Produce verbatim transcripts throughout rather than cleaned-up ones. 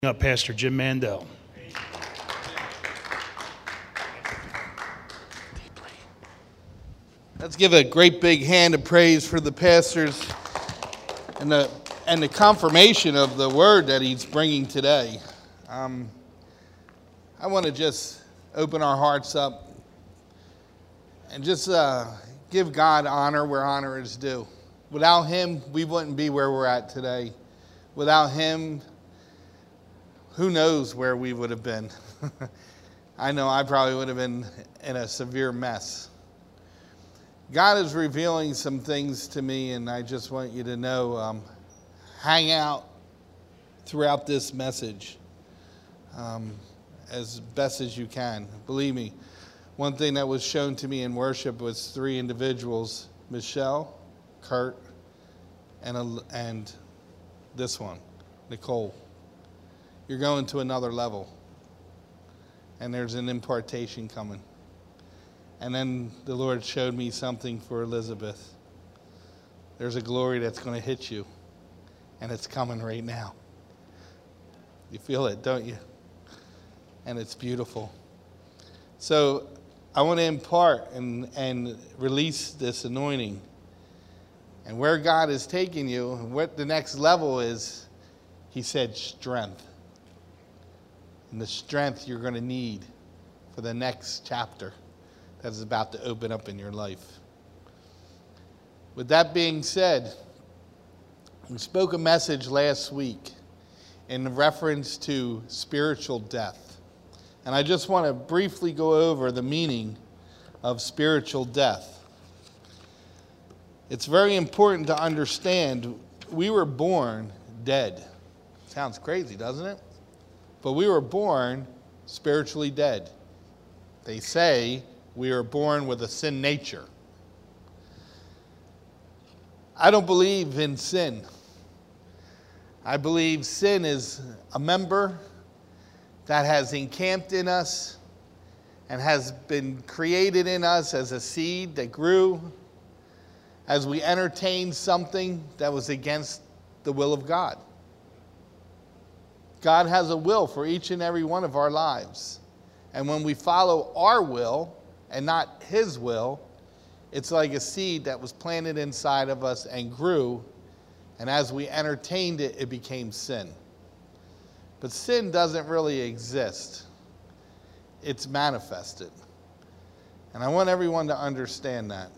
Up Pastor Jim Mandel. Let's give a great big hand of praise for the pastors and the and the confirmation of the word that he's bringing today. Um, I want to just open our hearts up and just uh, give God honor where honor is due. Without him, we wouldn't be where we're at today. Without him, who knows where we would have been. I know I probably would have been in a severe mess. God is revealing some things to me, and I just want you to know, um, hang out throughout this message um, as best as you can. Believe me, one thing that was shown to me in worship was three individuals, Michelle, Kurt, and, a, and this one, Nicole. You're going to another level, and there's an impartation coming. And then the Lord showed me something for Elizabeth. There's a glory that's going to hit you, and it's coming right now. You feel it, don't you? And it's beautiful. So I want to impart and, and release this anointing. And where God is taking you, and what the next level is, he said strength. And the strength you're going to need for the next chapter that is about to open up in your life. With that being said, we spoke a message last week in reference to spiritual death. And I just want to briefly go over the meaning of spiritual death. It's very important to understand we were born dead. Sounds crazy, doesn't it? But we were born spiritually dead. They say we are born with a sin nature. I don't believe in sin. I believe sin is a member that has encamped in us and has been created in us as a seed that grew as we entertained something that was against the will of God. God has a will for each and every one of our lives. And when we follow our will and not his will, it's like a seed that was planted inside of us and grew. And as we entertained it, it became sin. But sin doesn't really exist. It's manifested. And I want everyone to understand that.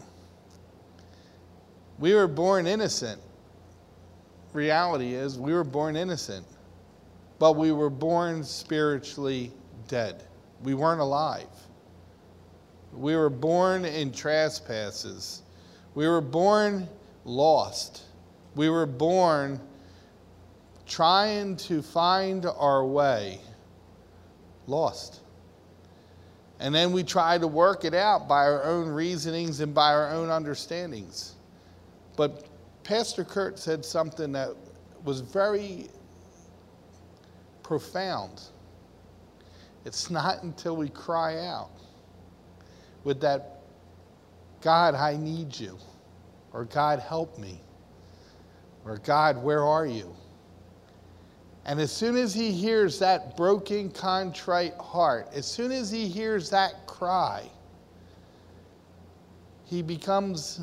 We were born innocent. Reality is we were born innocent. But we were born spiritually dead. We weren't alive. We were born in trespasses. We were born lost. We were born trying to find our way, lost. And then we tried to work it out by our own reasonings and by our own understandings. But Pastor Kurt said something that was very profound. It's not until we cry out with that, God, I need you, or God, help me, or God, where are you? And as soon as he hears that broken, contrite heart, as soon as he hears that cry, he becomes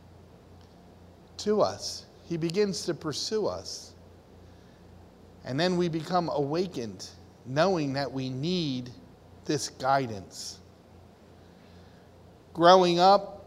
to us. He begins to pursue us. And then we become awakened, knowing that we need this guidance. Growing up,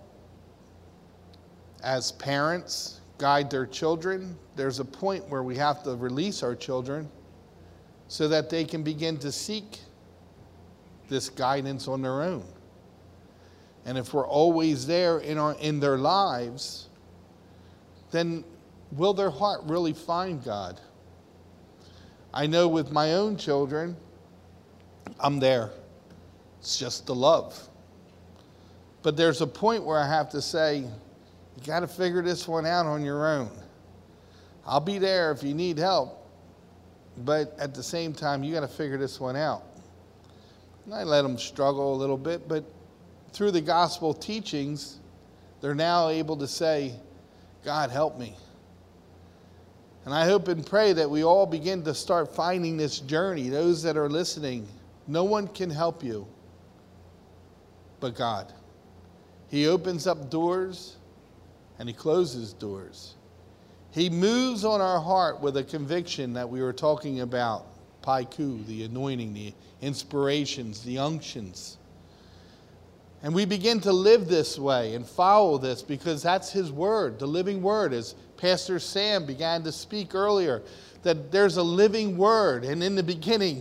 as parents guide their children, there's a point where we have to release our children so that they can begin to seek this guidance on their own. And if we're always there in our in their lives, then will their heart really find God? I know with my own children, I'm there. It's just the love. But there's a point where I have to say, you got to figure this one out on your own. I'll be there if you need help, but at the same time, you got to figure this one out. And I let them struggle a little bit, but through the gospel teachings, they're now able to say, God, help me. And I hope and pray that we all begin to start finding this journey. Those that are listening, no one can help you but God. He opens up doors and he closes doors. He moves on our heart with a conviction that we were talking about. Paiku, the anointing, the inspirations, the unctions. And we begin to live this way and follow this because that's his word, the living word. As Pastor Sam began to speak earlier, that there's a living word. And in the beginning,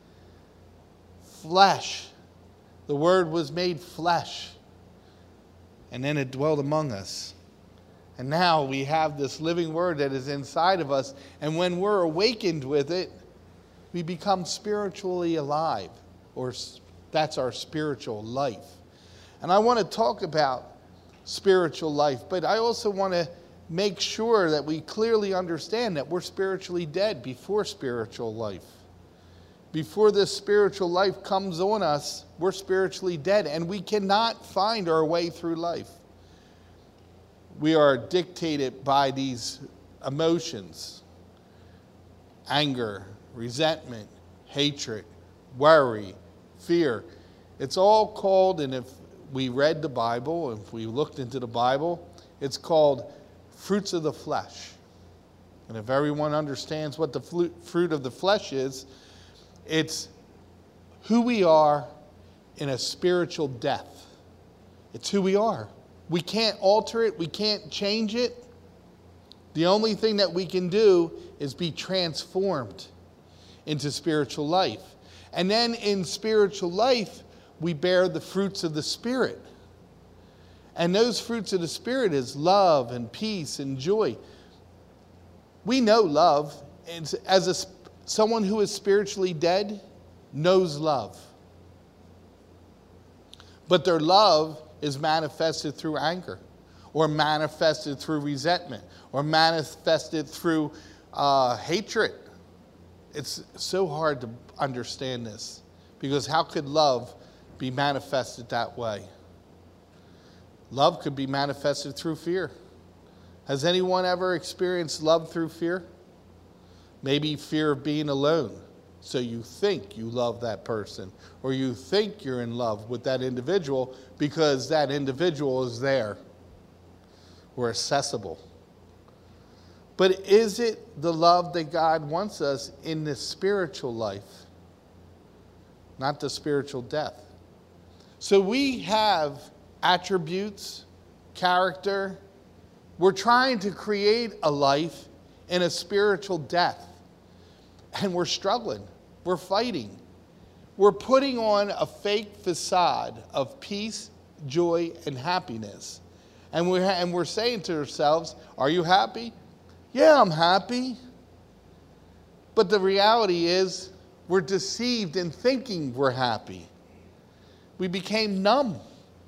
flesh. The word was made flesh. And then it dwelled among us. And now we have this living word that is inside of us. And when we're awakened with it, we become spiritually alive. Or that's our spiritual life. And I want to talk about spiritual life, but I also want to make sure that we clearly understand that we're spiritually dead before spiritual life. Before this spiritual life comes on us, we're spiritually dead, and we cannot find our way through life. We are dictated by these emotions: anger, resentment, hatred, worry, fear. It's all called, and if we read the Bible, if we looked into the Bible, it's called fruits of the flesh. And if everyone understands what the fruit of the flesh is, it's who we are in a spiritual death. It's who we are. We can't alter it. We can't change it. The only thing that we can do is be transformed into spiritual life. And then in spiritual life, we bear the fruits of the Spirit. And those fruits of the Spirit is love and peace and joy. We know love. As a, someone who is spiritually dead knows love. But their love is manifested through anger, or manifested through resentment, or manifested through uh, hatred. It's so hard to understand this, because how could love be manifested that way? Love could be manifested through fear. Has anyone ever experienced love through fear? Maybe fear of being alone. So you think you love that person, or you think you're in love with that individual because that individual is there or accessible. But is it the love that God wants us in the spiritual life, not the spiritual death? So we have attributes, character. We're trying to create a life in a spiritual death. And we're struggling. We're fighting. We're putting on a fake facade of peace, joy, and happiness. And we're, and we're saying to ourselves, are you happy? Yeah, I'm happy. But the reality is, we're deceived in thinking we're happy. We became numb.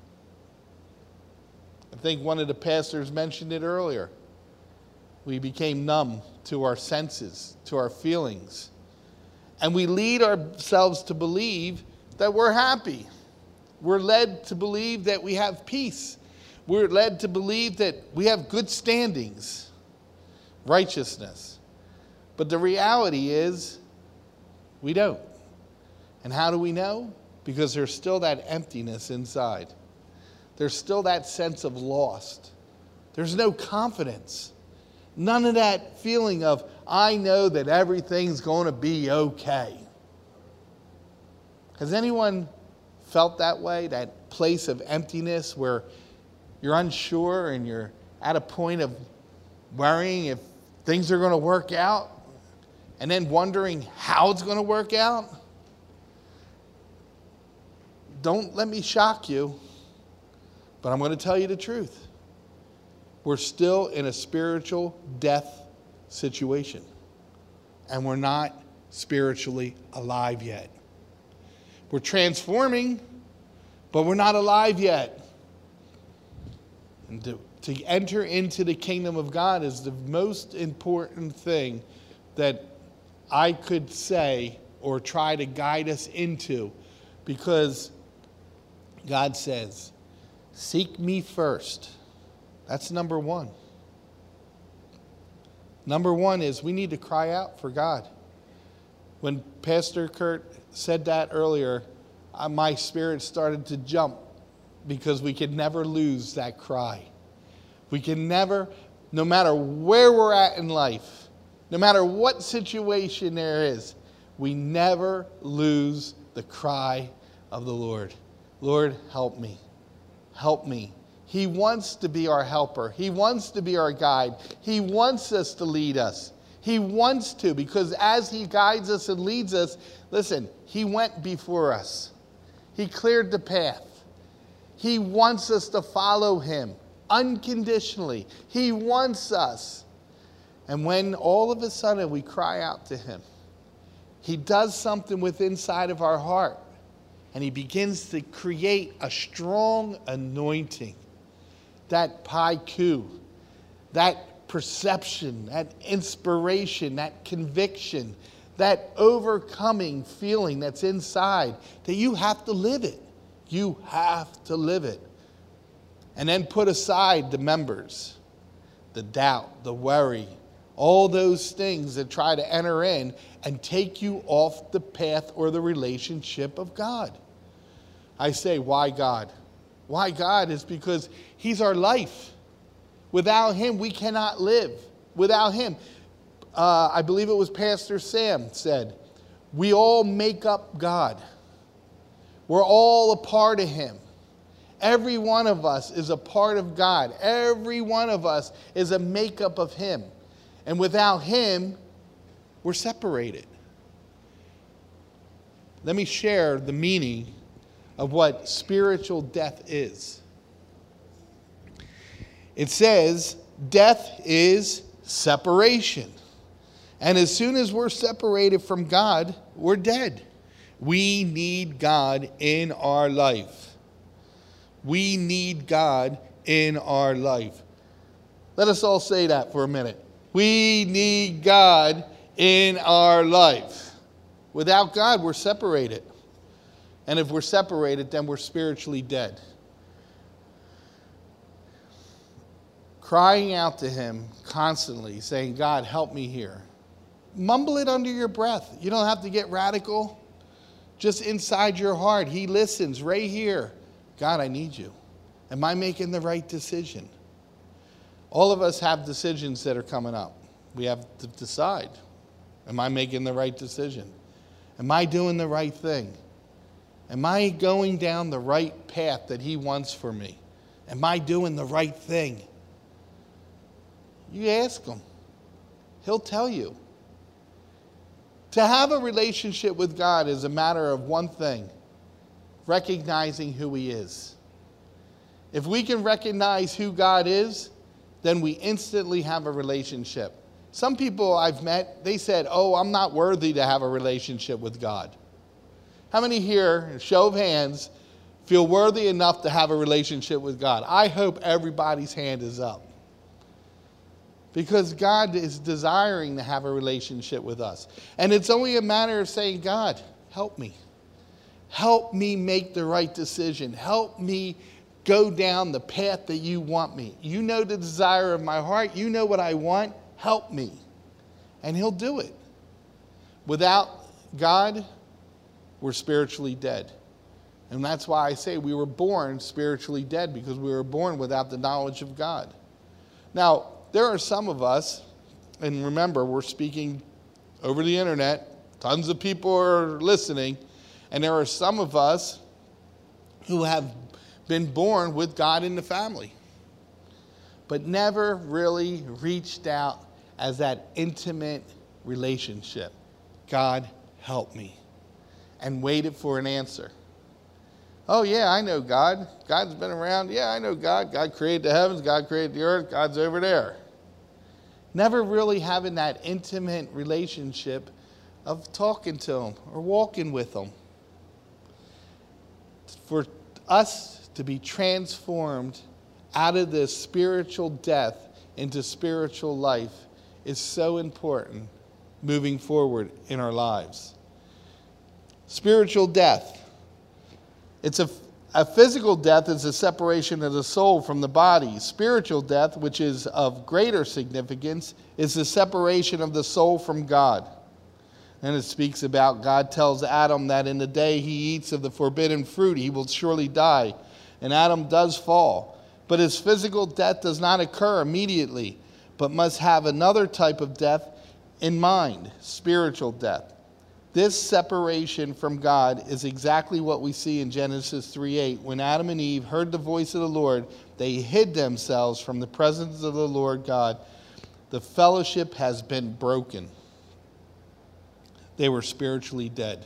I think one of the pastors mentioned it earlier. We became numb to our senses, to our feelings. And we lead ourselves to believe that we're happy. We're led to believe that we have peace. We're led to believe that we have good standings, righteousness. But the reality is, we don't. And how do we know? Because there's still that emptiness inside. There's still that sense of lost. There's no confidence. None of that feeling of, I know that everything's going to be okay. Has anyone felt that way? That place of emptiness where you're unsure and you're at a point of worrying if things are going to work out, and then wondering how it's going to work out? Don't let me shock you, but I'm going to tell you the truth. We're still in a spiritual death situation, and we're not spiritually alive yet. We're transforming, but we're not alive yet. And to, to enter into the kingdom of God is the most important thing that I could say or try to guide us into, because God says, seek me first. That's number one. Number one is we need to cry out for God. When Pastor Kurt said that earlier, uh, my spirit started to jump because we could never lose that cry. We can never, no matter where we're at in life, no matter what situation there is, we never lose the cry of the Lord. Lord, help me. Help me. He wants to be our helper. He wants to be our guide. He wants us to lead us. He wants to, because as he guides us and leads us, listen, he went before us. He cleared the path. He wants us to follow him unconditionally. He wants us. And when all of a sudden we cry out to him, he does something within inside of our heart. And he begins to create a strong anointing. That paiku, that perception, that inspiration, that conviction, that overcoming feeling that's inside, that you have to live it. You have to live it. And then put aside the members, the doubt, the worry, all those things that try to enter in and take you off the path or the relationship of God. I say, why God? Why God is because he's our life. Without him, we cannot live. Without him, uh, I believe it was Pastor Sam said, we all make up God. We're all a part of him. Every one of us is a part of God. Every one of us is a makeup of him. And without him, we're separated. Let me share the meaning of what spiritual death is. It says, death is separation. And as soon as we're separated from God, we're dead. We need God in our life. We need God in our life. Let us all say that for a minute. We need God in our life. Without God, we're separated. And if we're separated, then we're spiritually dead. Crying out to him constantly, saying, God, help me here. Mumble it under your breath. You don't have to get radical. Just inside your heart, he listens right here. God, I need you. Am I making the right decision? All of us have decisions that are coming up. We have to decide. Am I making the right decision? Am I doing the right thing? Am I going down the right path that he wants for me? Am I doing the right thing? You ask him. He'll tell you. To have a relationship with God is a matter of one thing: recognizing who he is. If we can recognize who God is, then we instantly have a relationship. Some people I've met, they said, oh, I'm not worthy to have a relationship with God. How many here, show of hands, feel worthy enough to have a relationship with God? I hope everybody's hand is up. Because God is desiring to have a relationship with us. And it's only a matter of saying, God, help me. Help me make the right decision. Help me go down the path that you want me. You know the desire of my heart. You know what I want. Help me. And he'll do it. Without God, we're spiritually dead. And that's why I say we were born spiritually dead, because we were born without the knowledge of God. Now, there are some of us, and remember, we're speaking over the internet. Tons of people are listening. And there are some of us who have been born with God in the family, but never really reached out as that intimate relationship. God, help me. And waited for an answer. Oh, yeah, I know God. God's been around. Yeah, I know God. God created the heavens. God created the earth. God's over there. Never really having that intimate relationship of talking to him or walking with him. For us to be transformed out of this spiritual death into spiritual life is so important moving forward in our lives. Spiritual death. It's a, A physical death is a separation of the soul from the body. Spiritual death, which is of greater significance, is the separation of the soul from God. And it speaks about God tells Adam that in the day he eats of the forbidden fruit, he will surely die. And Adam does fall. But his physical death does not occur immediately, but must have another type of death in mind, spiritual death. This separation from God is exactly what we see in Genesis three eight. When Adam and Eve heard the voice of the Lord, they hid themselves from the presence of the Lord God. The fellowship has been broken. They were spiritually dead.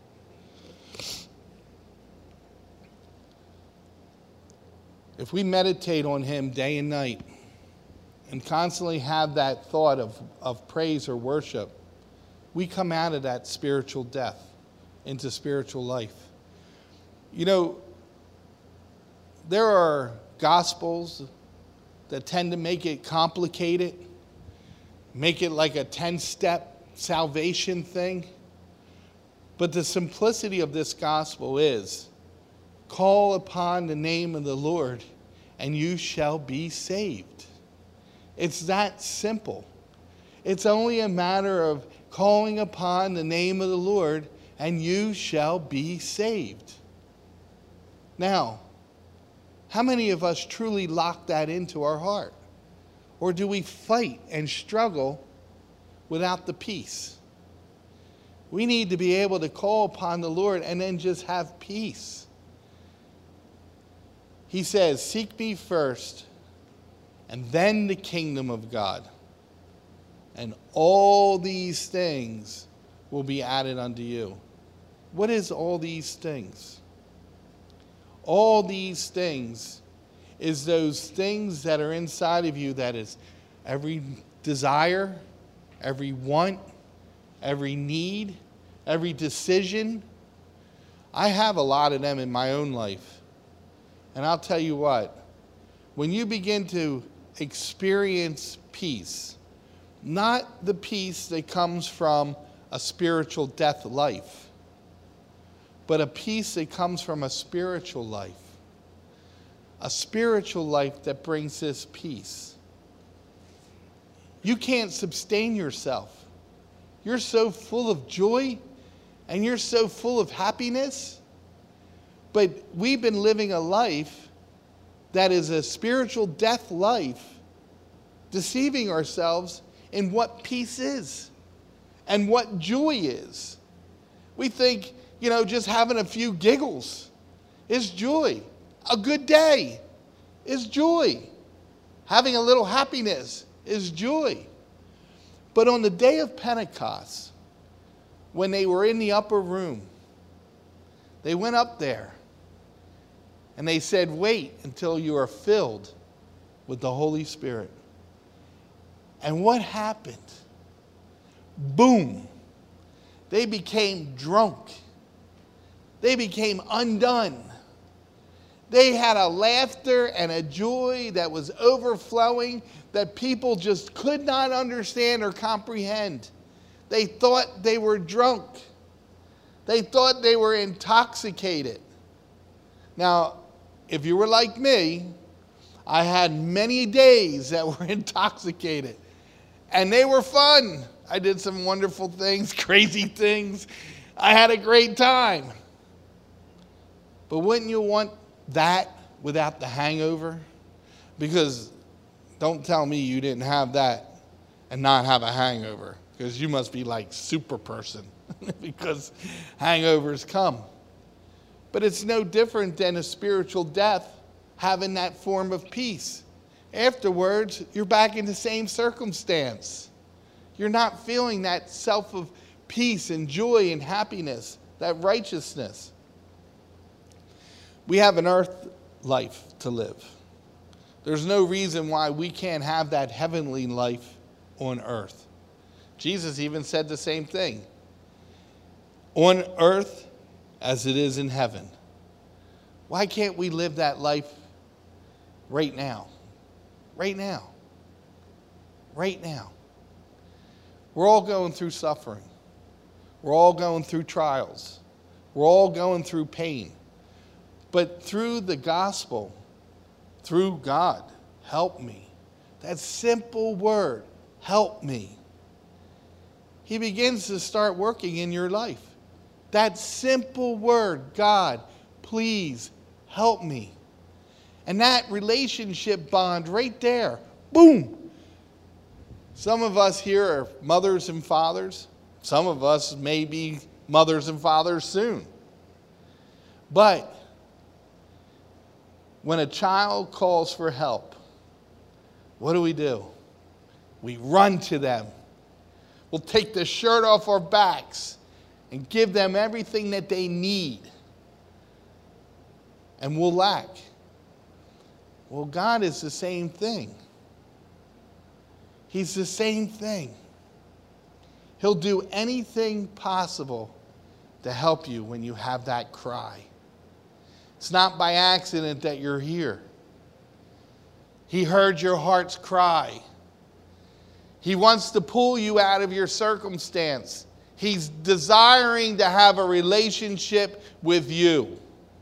If we meditate on him day and night and constantly have that thought of, of praise or worship, we come out of that spiritual death into spiritual life. You know, there are gospels that tend to make it complicated, make it like a ten-step salvation thing. But the simplicity of this gospel is, call upon the name of the Lord and you shall be saved. It's that simple. It's only a matter of calling upon the name of the Lord, and you shall be saved. Now, how many of us truly lock that into our heart? Or do we fight and struggle without the peace? We need to be able to call upon the Lord and then just have peace. He says, seek me first, and then the kingdom of God. And all these things will be added unto you. What is all these things? All these things is those things that are inside of you, that is every desire, every want, every need, every decision. I have a lot of them in my own life. And I'll tell you what, when you begin to experience peace, not the peace that comes from a spiritual death life, but a peace that comes from a spiritual life. A spiritual life that brings this peace. You can't sustain yourself. You're so full of joy and you're so full of happiness. But we've been living a life that is a spiritual death life, deceiving ourselves in what peace is and what joy is. We think, you know, just having a few giggles is joy. A good day is joy. Having a little happiness is joy. But on the day of Pentecost, when they were in the upper room, they went up there and they said, wait until you are filled with the Holy Spirit. And what happened? Boom. They became drunk. They became undone. They had a laughter and a joy that was overflowing that people just could not understand or comprehend. They thought they were drunk. They thought they were intoxicated. Now, if you were like me, I had many days that were intoxicated. And they were fun. I did some wonderful things, crazy things. I had a great time. But wouldn't you want that without the hangover? Because don't tell me you didn't have that and not have a hangover, because you must be like super person because hangovers come. But it's no different than a spiritual death having that form of peace. Afterwards, you're back in the same circumstance. You're not feeling that self of peace and joy and happiness, that righteousness. We have an earth life to live. There's no reason why we can't have that heavenly life on earth. Jesus even said the same thing. On earth as it is in heaven. Why can't we live that life right now? Right now. Right now. We're all going through suffering. We're all going through trials. We're all going through pain. But through the gospel, through God, help me. That simple word, help me. He begins to start working in your life. That simple word, God, please help me. And that relationship bond right there, boom. Some of us here are mothers and fathers. Some of us may be mothers and fathers soon. But when a child calls for help, what do we do? We run to them. We'll take the shirt off our backs and give them everything that they need. And we'll lack. Well, God is the same thing. He's the same thing. He'll do anything possible to help you when you have that cry. It's not by accident that you're here. He heard your heart's cry. He wants to pull you out of your circumstance. He's desiring to have a relationship with you.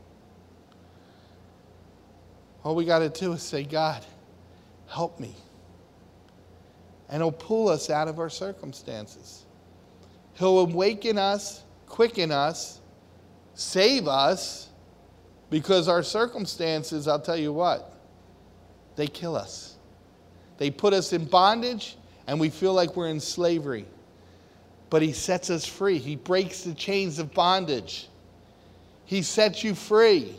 All we got to do is say, God, help me. And He'll pull us out of our circumstances. He'll awaken us, quicken us, save us, because our circumstances, I'll tell you what, they kill us. They put us in bondage, and we feel like we're in slavery. But He sets us free. He breaks the chains of bondage. He sets you free.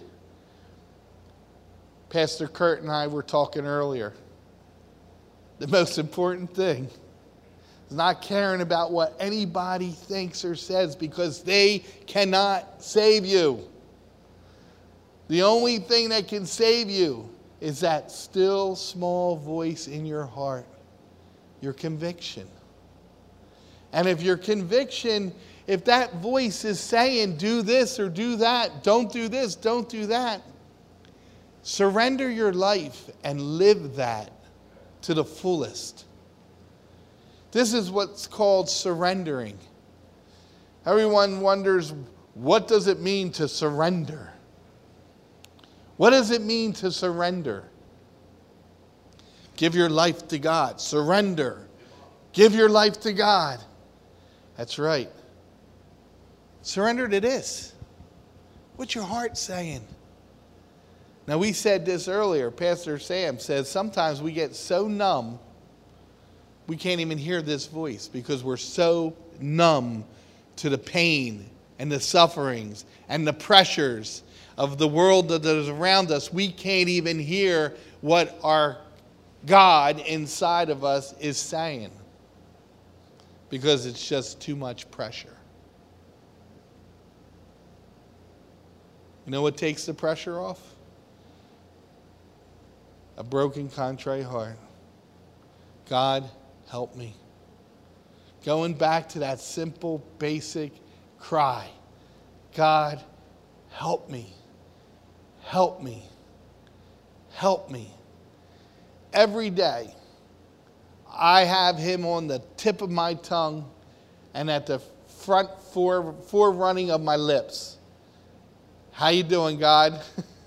Pastor Kurt and I were talking earlier. The most important thing is not caring about what anybody thinks or says, because they cannot save you. The only thing that can save you is that still small voice in your heart, your conviction. And if your conviction, if that voice is saying, do this or do that, don't do this, don't do that, surrender your life and live that to the fullest. This is what's called surrendering. Everyone wonders, what does it mean to surrender? What does it mean to surrender? Give your life to God. Surrender. Give your life to God. That's right. Surrender to this. What's your heart saying? Now, we said this earlier. Pastor Sam says sometimes we get so numb, we can't even hear this voice because we're so numb to the pain and the sufferings and the pressures of the world that is around us. We can't even hear what our God inside of us is saying because it's just too much pressure. You know what takes the pressure off? A broken, contrite heart. God, help me. Going back to that simple, basic cry. God, help me. Help me. Help me. Every day, I have Him on the tip of my tongue and at the front fore, forerunning of my lips. How you doing, God?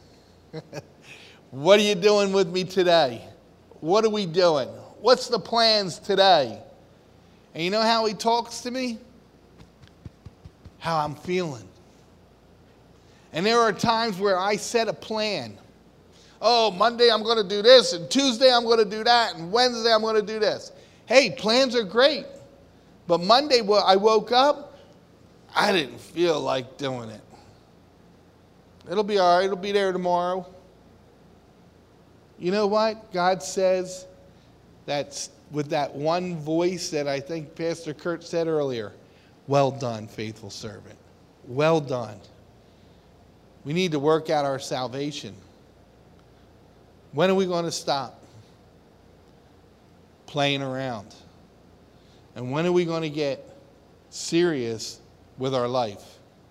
What are you doing with me today? What are we doing? What's the plans today? And you know how He talks to me? How I'm feeling. And there are times where I set a plan. Oh, Monday I'm going to do this, and Tuesday I'm going to do that, and Wednesday I'm going to do this. Hey, plans are great. But Monday I woke up, I didn't feel like doing it. It'll be all right. It'll be there tomorrow. You know what? God says that with that one voice that I think Pastor Kurt said earlier, well done, faithful servant. Well done. We need to work out our salvation. When are we going to stop playing around? And when are we going to get serious with our life?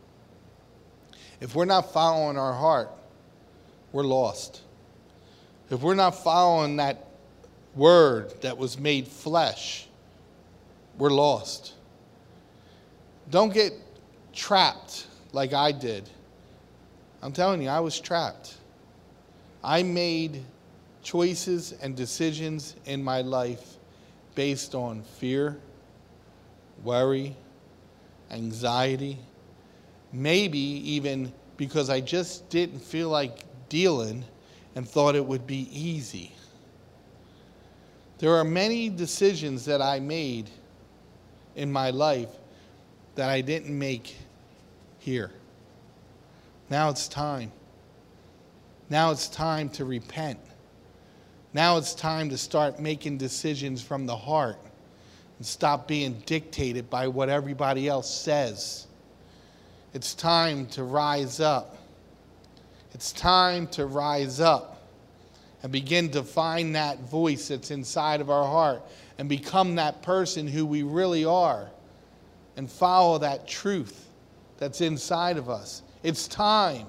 If we're not following our heart, we're lost. If we're not following that word that was made flesh, we're lost. Don't get trapped like I did. I'm telling you, I was trapped. I made choices and decisions in my life based on fear, worry, anxiety, maybe even because I just didn't feel like dealing and thought it would be easy. There are many decisions that I made in my life that I didn't make here. Now it's time. Now it's time to repent. Now it's time to start making decisions from the heart and stop being dictated by what everybody else says. It's time to rise up. It's time to rise up and begin to find that voice that's inside of our heart and become that person who we really are and follow that truth that's inside of us. It's time.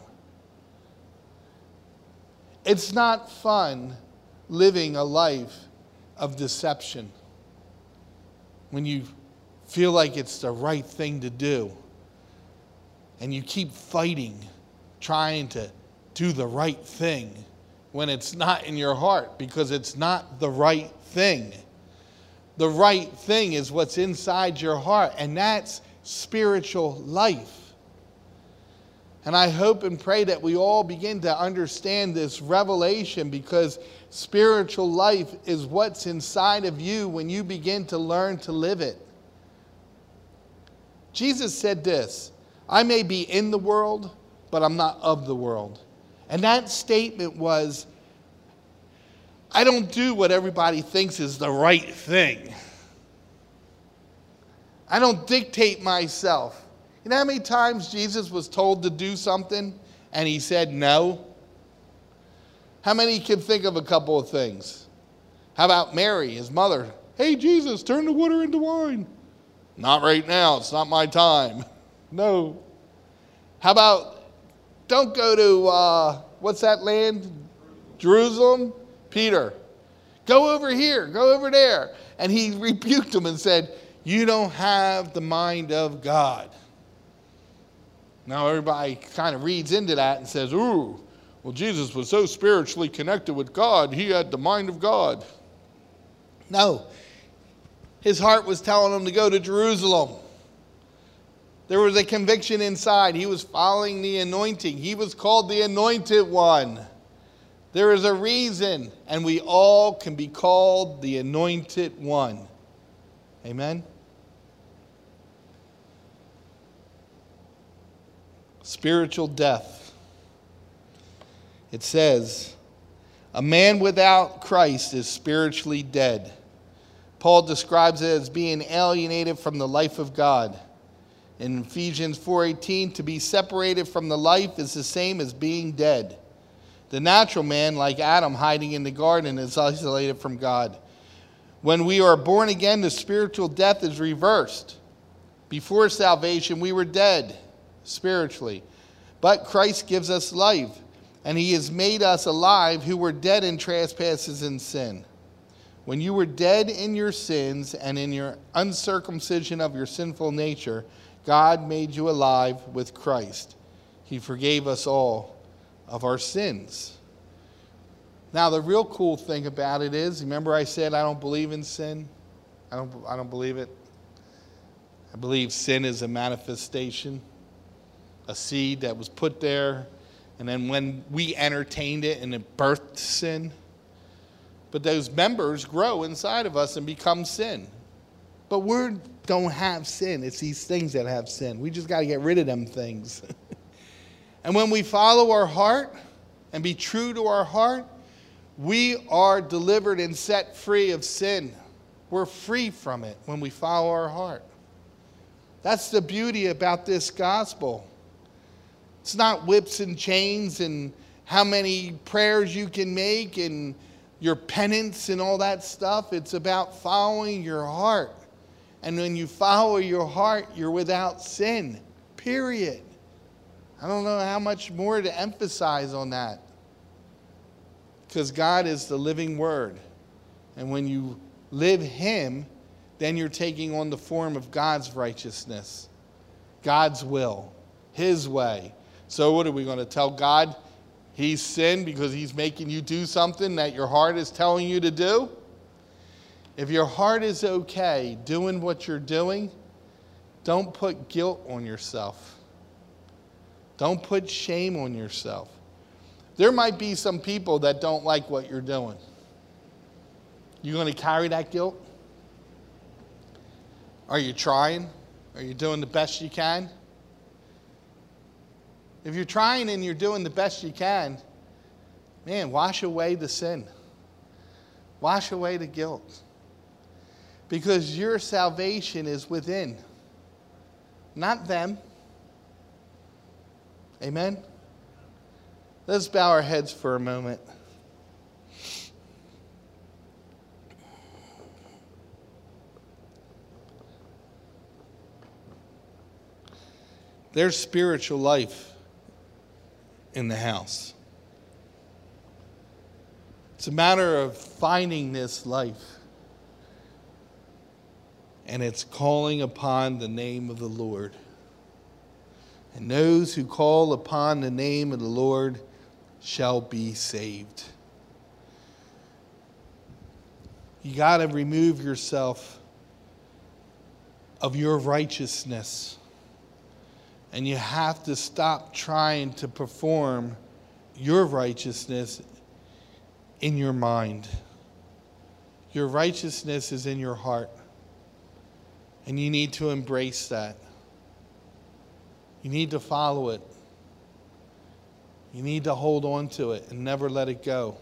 It's not fun living a life of deception when you feel like it's the right thing to do and you keep fighting, trying to do the right thing when it's not in your heart because it's not the right thing. The right thing is what's inside your heart, and that's spiritual life. And I hope and pray that we all begin to understand this revelation, because spiritual life is what's inside of you when you begin to learn to live it. Jesus said this, I may be in the world, but I'm not of the world. And that statement was, I don't do what everybody thinks is the right thing. I don't dictate myself. You know how many times Jesus was told to do something and he said no? How many can think of a couple of things? How about Mary, his mother? Hey, Jesus, turn the water into wine. Not right now. It's not my time. No. How about, don't go to, uh, what's that land? Jerusalem? Peter, go over here, go over there. And he rebuked him and said, you don't have the mind of God. Now everybody kind of reads into that and says, ooh, well, Jesus was so spiritually connected with God, he had the mind of God. No, his heart was telling him to go to Jerusalem. There was a conviction inside. He was following the anointing. He was called the Anointed One. There is a reason, and we all can be called the Anointed One. Amen? Spiritual death. It says, a man without Christ is spiritually dead. Paul describes it as being alienated from the life of God. In Ephesians four eighteen, to be separated from the life is the same as being dead. The natural man, like Adam hiding in the garden, is isolated from God. When we are born again, the spiritual death is reversed. Before salvation, we were dead spiritually. But Christ gives us life, and he has made us alive who were dead in trespasses and sin. When you were dead in your sins and in your uncircumcision of your sinful nature, God made you alive with Christ. He forgave us all of our sins. Now, the real cool thing about it is, remember I said I don't believe in sin? I don't, I don't believe it. I believe sin is a manifestation, a seed that was put there, and then when we entertained it and it birthed sin. But those members grow inside of us and become sin. But we don't have sin. It's these things that have sin. We just got to get rid of them things. And when we follow our heart and be true to our heart, we are delivered and set free of sin. We're free from it when we follow our heart. That's the beauty about this gospel. It's not whips and chains and how many prayers you can make and your penance and all that stuff. It's about following your heart. And when you follow your heart, you're without sin. Period. I don't know how much more to emphasize on that. Because God is the living word. And when you live him, then you're taking on the form of God's righteousness, God's will, his way. So what are we going to tell God he's sinned because he's making you do something that your heart is telling you to do? If your heart is okay doing what you're doing, don't put guilt on yourself. Don't put shame on yourself. There might be some people that don't like what you're doing. You going to carry that guilt? Are you trying? Are you doing the best you can? If you're trying and you're doing the best you can, man, wash away the sin. Wash away the guilt. Because your salvation is within, not them. Amen? Let's bow our heads for a moment. There's spiritual life in the house. It's a matter of finding this life. And it's calling upon the name of the Lord. And those who call upon the name of the Lord shall be saved. You got to remove yourself of your righteousness. And you have to stop trying to perform your righteousness in your mind. Your righteousness is in your heart. And you need to embrace that. You need to follow it. You need to hold on to it and never let it go.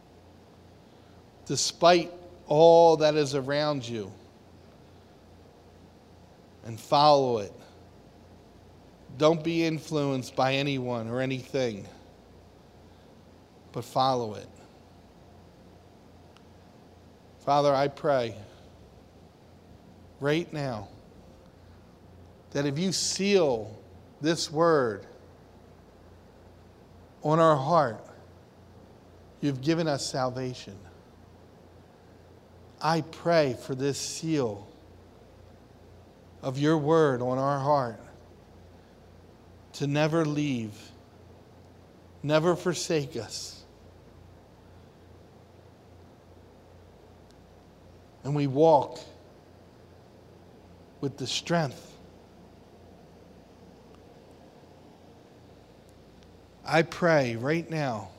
Despite all that is around you. And follow it. Don't be influenced by anyone or anything, but follow it. Father, I pray right now that if you seal this word on our heart, you've given us salvation. I pray for this seal of your word on our heart to never leave, never forsake us. And we walk with the strength. I pray right now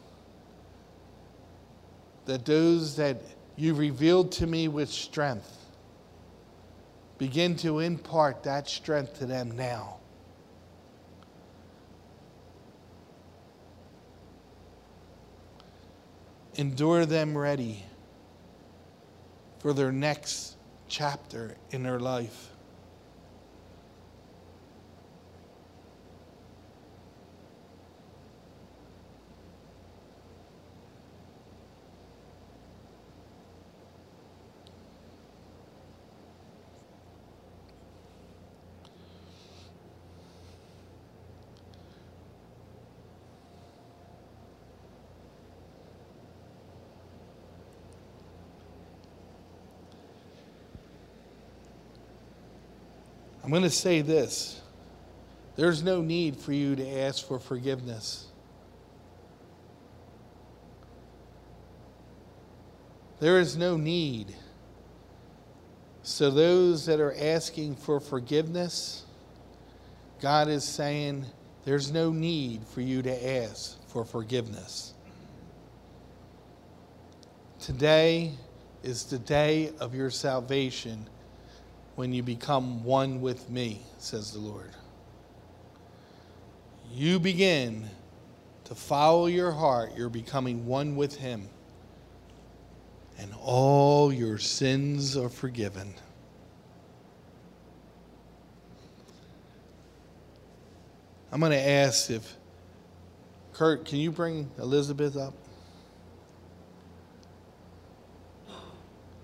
that those that you revealed to me with strength, begin to impart that strength to them now. Endure them ready for their next chapter in their life. I'm going to say this. There's no need for you to ask for forgiveness. There is no need. So those that are asking for forgiveness, God is saying there's no need for you to ask for forgiveness. Today is the day of your salvation when you become one with me, says the Lord. You begin to follow your heart, you're becoming one with him. And all your sins are forgiven. I'm going to ask if, Kurt, can you bring Elizabeth up?